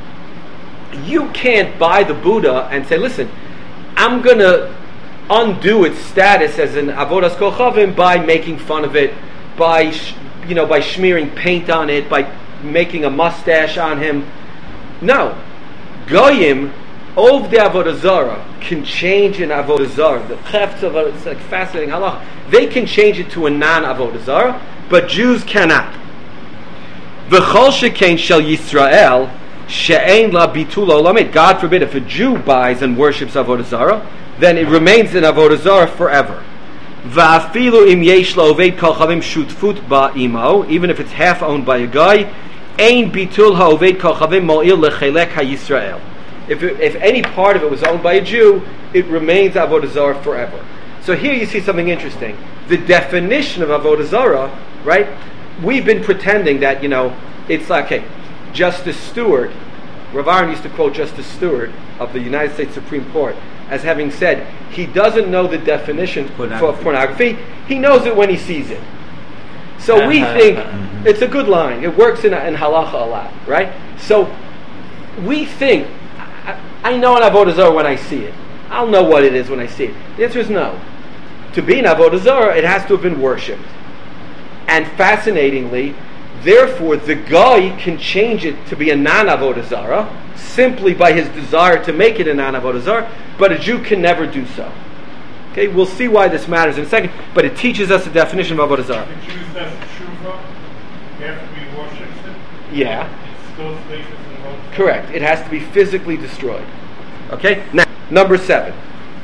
You can't buy the Buddha and say, "Listen, I'm gonna undo its status as an avodas kochavim by making fun of it, by sh- you know, by smearing paint on it, by making a mustache on him." No, goyim of the avodah zarah can change an avodah zarah. The chefts of it's like fascinating halach. They can change it to a non-avodah zarah, but Jews cannot. V'chol shekain shel Yisrael she'ein la bitul olamid. God forbid if a Jew buys and worships avodah zarah, then it remains in avodah zarah forever. Va'afilu im yesh la'oved kochavim shutfut ba'imo, even if it's half owned by a guy, ein bitul ha'oved kochavim mo'il lechelek ha'Yisrael. If it, if any part of it was owned by a Jew, it remains avodah zarah forever. So here you see something interesting. The definition of avodah zarah, right? We've been pretending that, you know, it's like, okay, Justice Stewart, Rav Aaron used to quote Justice Stewart of the United States Supreme Court as having said, he doesn't know the definition pornography. for pornography. He knows it when he sees it. So we think it's a good line. It works in, in halacha a lot, right? So we think, I, I know an avodah zarah when I see it. I'll know what it is when I see it. The answer is no. To be an avodah zarah, it has to have been worshipped. And fascinatingly, therefore, the guy can change it to be a non-avodah zarah simply by his desire to make it a non-avodah zarah, but a Jew can never do so. Okay, we'll see why this matters in a second, but it teaches us the definition of avodah zarah. The Jews does tshuva after he worships it. Yeah. It still stays as an avodah. Correct. It has to be physically destroyed. Okay? Now, number seven.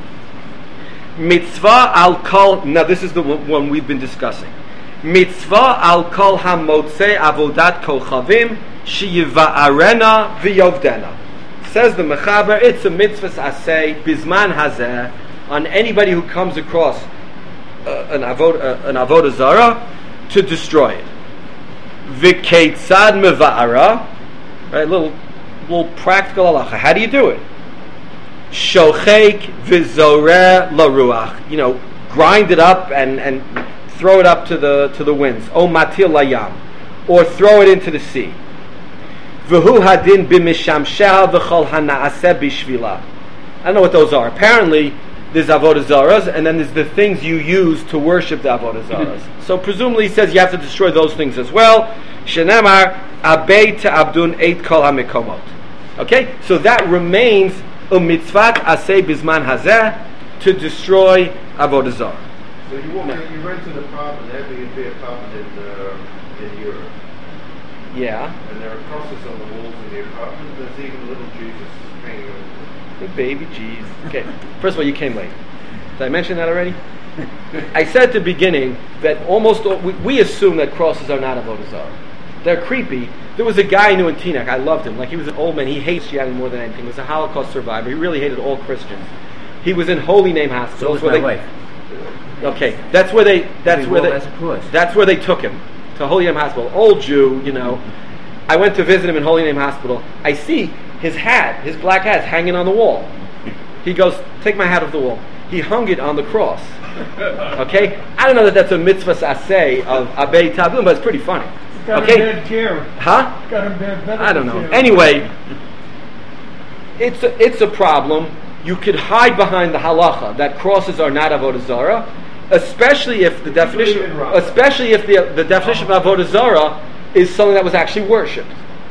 Mitzvah al kol. Now, this is the one we've been discussing. Mitzvah al kol hamotze avodat kochavim sheyiva'arena v'yovdena. Says the Mechaber, it's a mitzvah asay bizman hazeh on anybody who comes across uh, an avodah uh, an avodah zarah to destroy it. V'keitzad meva'ara, right? Little little practical halacha. How do you do it? Shochek v'zoreh laruach. You know, grind it up and and throw it up to the to the winds. O matil layam, or throw it into the sea. V'hu hadin b'mishamsheh v'chol hanaaseh b'shvila. I don't know what those are. Apparently, there's avodah zaras, and then there's the things you use to worship the avodah zaras. So presumably he says you have to destroy those things as well. Shenemar abei ta'abdun eit kol hamikomot. Okay, so that remains a mitzvat aseh bizman hazeh to destroy avodah zarah. So you walk, no. you rent an apartment, Airbnb apartment in uh, in Europe. Yeah. And there are crosses on the walls in the apartment. There's even a little Jesus hanging over there. The baby Jesus. Okay. First of all, you came late. Did I mention that already? I said at the beginning that almost all, we, we assume that crosses are not avodah zarah. They're creepy. There was a guy I knew in Teaneck. I loved him. Like, he was an old man. He hates Christianity more than anything. He was a Holocaust survivor. He really hated all Christians. He was in Holy Name Hospital. So was where my they, wife. Okay, that's where they. That's He where wore they. as a cross. That's where they took him to Holy Name Hospital. Old Jew, you know. I went to visit him in Holy Name Hospital. I see his hat, his black hat, hanging on the wall. He goes, "Take my hat off the wall." He hung it on the cross. Okay, I don't know that that's a mitzvah aseh of abei tabun, but it's pretty funny. Got Okay, a bad chair. huh? Got a bad better I don't know. chair. Anyway, it's a, it's a problem. You could hide behind the halacha that crosses are not avodah zarah, especially if the definition, especially if the the definition of avodah zarah is something that was actually worshipped.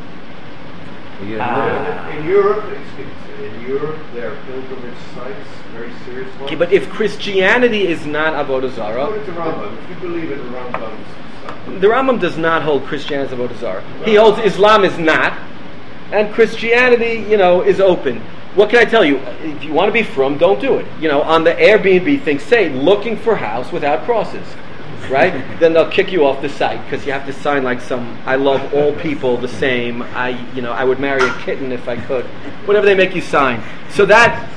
Ah. In Europe, it's, it's, in Europe, there are pilgrimage sites, very serious ones. Okay, but if Christianity is not avodah zarah, According to Rambam, if you believe in the Rambam's stuff, the Rambam does not hold Christianity as avodah zarah. He holds Islam is not, and Christianity, you know, is open. What can I tell you? If you want to be frum, don't do it. You know, on the Airbnb thing, say looking for house without crosses, right? Then they'll kick you off the site because you have to sign like some "I love all people the same." I, you know, I would marry a kitten if I could. Whatever they make you sign. So that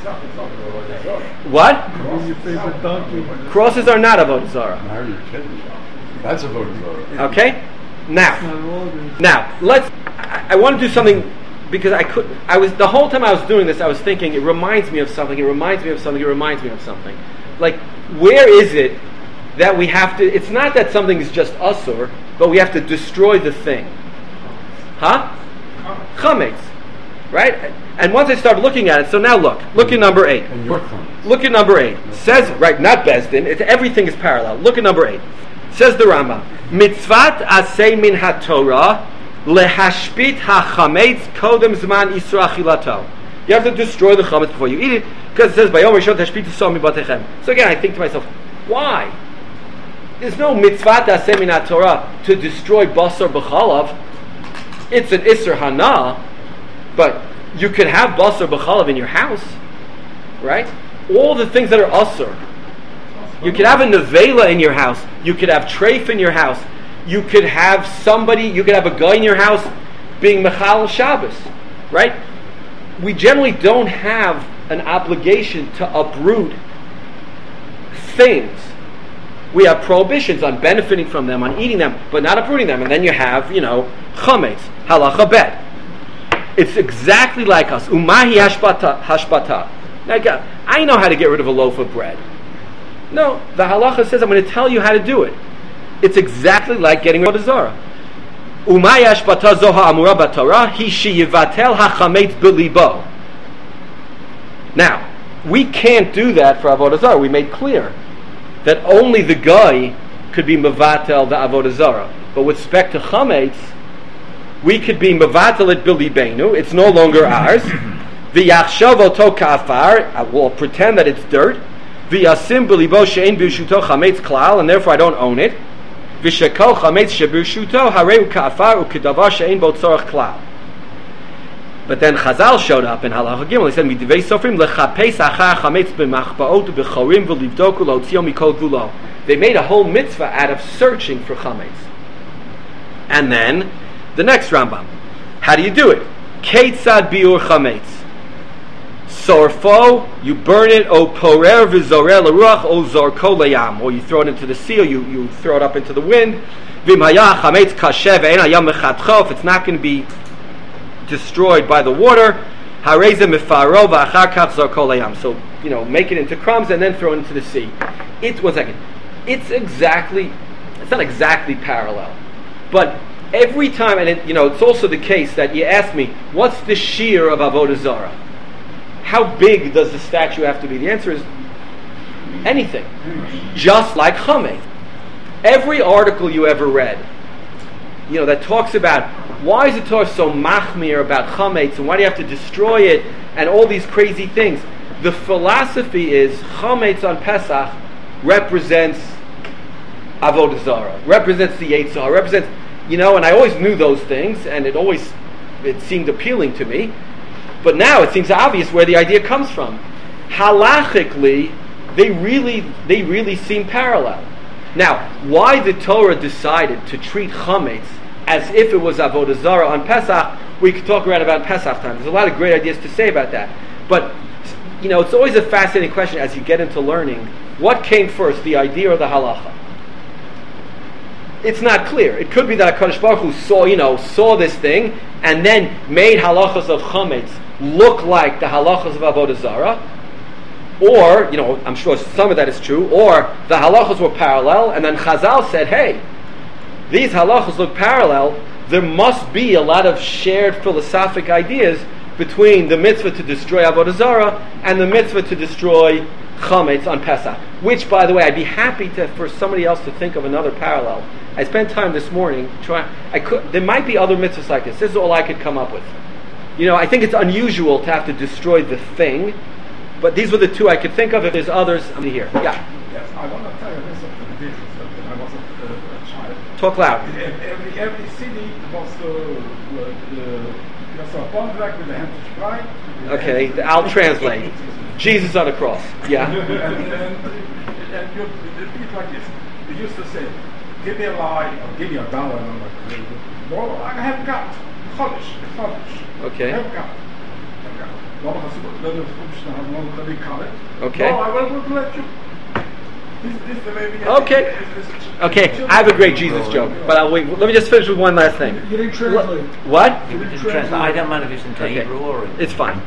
what? Your favorite donkey. Crosses are not avodah zarah. Marry your kitten. That's avodah zarah. Okay. Now, now let's. I, I want to do something. Because I could, I was the whole time I was doing this, I was thinking it reminds me of something. It reminds me of something. It reminds me of something. Like, where is it that we have to? It's not that something is just usur, but we have to destroy the thing, huh? Chametz, right? And once I started looking at it, so now look, look at number eight. And your chametz. Look at number eight. Says right, not Bezdin. It's everything is parallel. Look at number eight. Says the Rambam, mitzvat asay min haTorah. Lehashpit hachametz kodem zman isra achilato. You have to destroy the chametz before you eat it, because it says by Yom Rishon tashpit so mibatechem. So again, I think to myself, why? There's no mitzvah aseh min Torah to destroy basar b'chalav. It's an isser hana, but you could have basar b'chalav in your house, right? All the things that are usur. You could have a nevela in your house. You could have treif in your house. You could have somebody, you could have a guy in your house being Mechal Shabbos, right? We generally don't have an obligation to uproot things. We have prohibitions on benefiting from them, on eating them, but not uprooting them. And then you have, you know, chametz, halacha bet. It's exactly like us. Umahi hashbata. hashbata. Now, I know how to get rid of a loaf of bread. No, the halacha says I'm going to tell you how to do it. It's exactly like getting rid of Zara. Umay hashbata zoha amura b'Torah hi sheyivatel hachametz b'libo. Now, we can't do that for avodah zarah. We made clear that only the guy could be mevatel the avodah zarah. But with respect to chametz, we could be mevatel it b'libeinu. It's no longer ours. V'yachshav oto ka'afar. We'll pretend that it's dirt. V'yasim b'libo she'ein b'shuto chametz klal, and therefore I don't own it. V'shekol chametz sheb'shuto hareu ka'afar u'kedavar she'ein bo tzorach klal. But then Chazal showed up in Halacha Gimel. He said, "Midivei sofrim lechapes achar chametz b'machbaot u'b'chorim v'livdoku lo'tzio mikol gulo." They made a whole mitzvah out of searching for chametz. And then the next Rambam, how do you do it? Keitzad biur chametz. Sorfo, you burn it, o porer v'zoreh l'ruach, o zorko layam, or you throw it into the sea, or you, you throw it up into the wind. V'im hayah chametz kashev ve'en hayam mechatcho, if it's not going to be destroyed by the water, hareze mifaro v'achar kach zorko layam. So, you know, make it into crumbs and then throw it into the sea. It's, one second, it's exactly, it's not exactly parallel, but every time, and it, you know, it's also the case that you ask me, what's the shear of avodah zarah? How big does the statue have to be? The answer is anything. Just like chametz. Every article you ever read, you know, that talks about why is the Torah so machmir about chametz and why do you have to destroy it and all these crazy things. The philosophy is chametz on Pesach represents avodah zarah, represents the Yetzer Hara, represents, you know, and I always knew those things and it always, it seemed appealing to me. But now it seems obvious where the idea comes from. Halachically, they really, they really seem parallel. Now, why the Torah decided to treat chametz as if it was avodah zarah on Pesach, we could talk around about Pesach time. There's a lot of great ideas to say about that. But, you know, it's always a fascinating question as you get into learning. What came first, the idea or the halacha? It's not clear. It could be that HaKadosh Baruch Hu saw, you know, saw this thing and then made halachas of chametz look like the halachas of avodah zarah. Or, you know, I'm sure some of that is true, or the halachas were parallel, and then Chazal said, hey, these halachas look parallel, there must be a lot of shared philosophic ideas between the mitzvah to destroy avodah zarah and the mitzvah to destroy chametz on Pesach. Which, by the way, I'd be happy to for somebody else to think of another parallel. I spent time this morning trying. I could. There might be other mitzvahs like this. This is all I could come up with. You know, I think it's unusual to have to destroy the thing. But these were the two I could think of. If there's others, I'm here. Yeah. Yes, I want to tell you this of the business when I was a, a child. Talk loud. Every every city was the was a contract with the Heritage Pride. Okay, I'll translate. Jesus on the cross. Yeah. and, and, and you repeat like this. They used to say, "Give me a lie, or give me a dollar." And I'm like, "No, I haven't got. Chodesh, chodesh. Okay. I haven't got." Okay. No, I will let you. This, this the way we okay. This, this, okay. I have a great Jesus joke, but I'll wait. Let me just finish with one last thing. You didn't translate. What? You didn't translate. I don't mind if it's in Hebrew or. It's fine.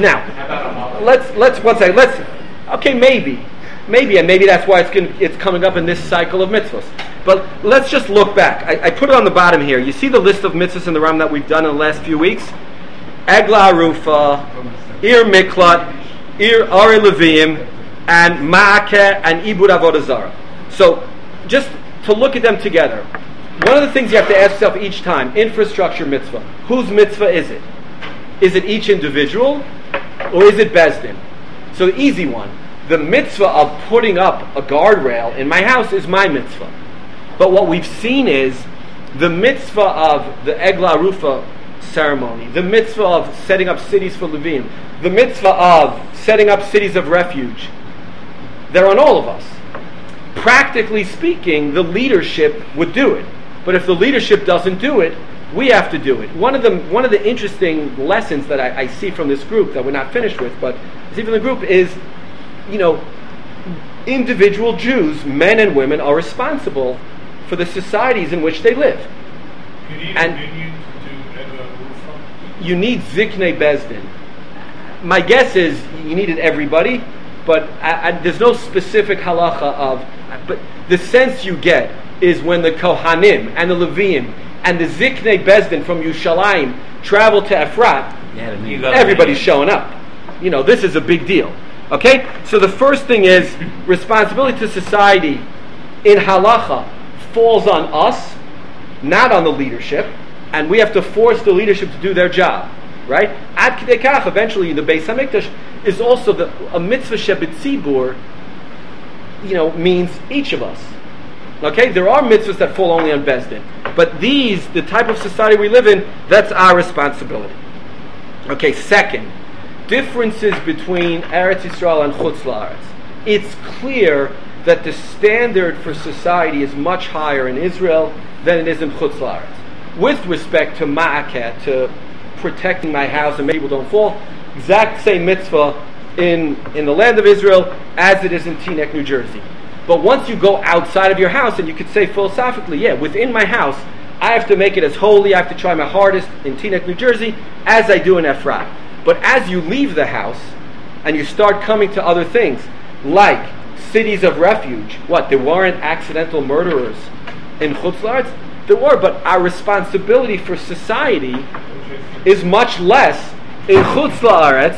Now, let's let's one second. Let's. Okay, maybe, maybe, and maybe that's why it's going. It's coming up in this cycle of mitzvahs. But let's just look back. I, I put it on the bottom here. You see the list of mitzvahs in the Ram that we've done in the last few weeks. Egla Arufa, Ir Miklat, Ir Ari Leviim, and Ma'akeh and Ibud Avodah Zarah. So, just to look at them together, one of the things you have to ask yourself each time, infrastructure mitzvah, whose mitzvah is it? Is it each individual, or is it Bezdin? So the easy one, the mitzvah of putting up a guardrail in my house is my mitzvah. But what we've seen is the mitzvah of the Egla Arufa ceremony, the mitzvah of setting up cities for Levim, the mitzvah of setting up cities of refuge, they're on all of us. Practically speaking, the leadership would do it. But if the leadership doesn't do it, we have to do it. One of the one of the interesting lessons that I, I see from this group that we're not finished with, but I see from the group is, you know, individual Jews, men and women, are responsible for the societies in which they live. You need and a union to do Egla Arufa? You need Ziknei Bezdin. My guess is you needed everybody, but I, I, there's no specific halacha of. But the sense you get is when the Kohanim and the Leviim and the Ziknei Bezdin from Yushalayim travel to Efrat, yeah, everybody's showing up. You know, this is a big deal. Okay? So the first thing is responsibility to society in halacha falls on us, not on the leadership, and we have to force the leadership to do their job. Right? Ad Kidei Kach, eventually the Beis HaMikdash is also the, a mitzvah shebetzibur, you know, means each of us. Okay? There are mitzvahs that fall only on Bezdin. But these, the type of society we live in, that's our responsibility. Okay, second, differences between Eretz Yisrael and Chutz La'aretz. It's clear that the standard for society is much higher in Israel than it is in Chutz La'aretz. With respect to Ma'akeh, to protecting my house and people don't fall, exact same mitzvah in, in the land of Israel as it is in Teaneck, New Jersey. But once you go outside of your house, and you could say philosophically, yeah, within my house, I have to make it as holy, I have to try my hardest in Teaneck, New Jersey, as I do in Efrat. But as you leave the house, and you start coming to other things, like cities of refuge, what, there weren't accidental murderers in Chutz La'aretz? There were, but our responsibility for society is much less in Chutz La'aretz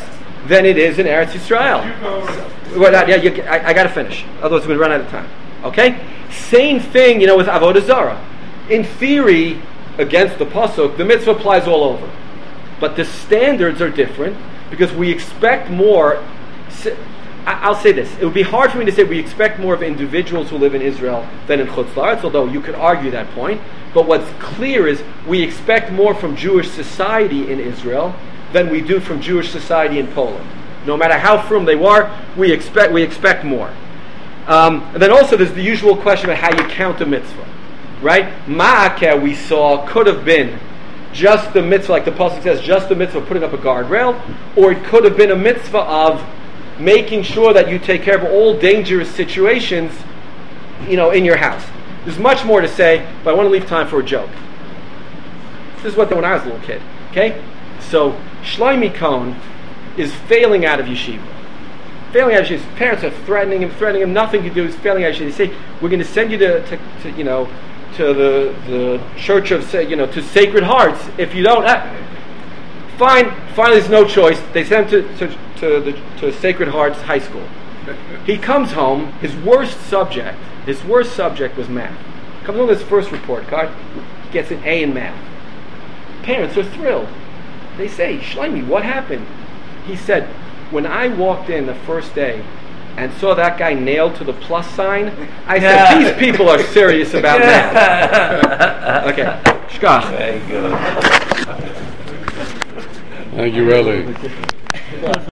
than it is in Eretz Yisrael. Well, that- yeah, you, I, I got to finish. Otherwise, we're going to run out of time. Okay? Same thing, you know, with Avodah Zarah. In theory, against the pasuk, the mitzvah applies all over, but the standards are different because we expect more. I'll say this: it would be hard for me to say we expect more of individuals who live in Israel than in Chutz La'aretz, although you could argue that point. But what's clear is we expect more from Jewish society in Israel than we do from Jewish society in Poland. No matter how frum they were, we expect we expect more. Um, and then also there's the usual question about how you count a mitzvah, right? Ma'akeh we saw could have been just the mitzvah, like the pasuk says, just the mitzvah of putting up a guardrail, or it could have been a mitzvah of making sure that you take care of all dangerous situations, you know, in your house. There's much more to say, but I want to leave time for a joke. This is what when I was a little kid. Okay, so Shlomi Cohn is failing out of yeshiva. Failing out of yeshiva. His parents are threatening him, threatening him. Nothing to do. He's failing out of yeshiva. They say, "We're going to send you to, to, to you know, to the the church of, you know, to Sacred Hearts. If you don't." Uh, Fine, finally there's no choice. They send him to, to, to, the, to Sacred Hearts High School. He comes home, his worst subject, his worst subject was math. Comes on his first report card, gets an A in math. Parents are thrilled. They say, Shlomi, what happened? He said, when I walked in the first day and saw that guy nailed to the plus sign, I said, yeah. These people are serious about math. Okay, shkach. Very good. Thank you, Eli.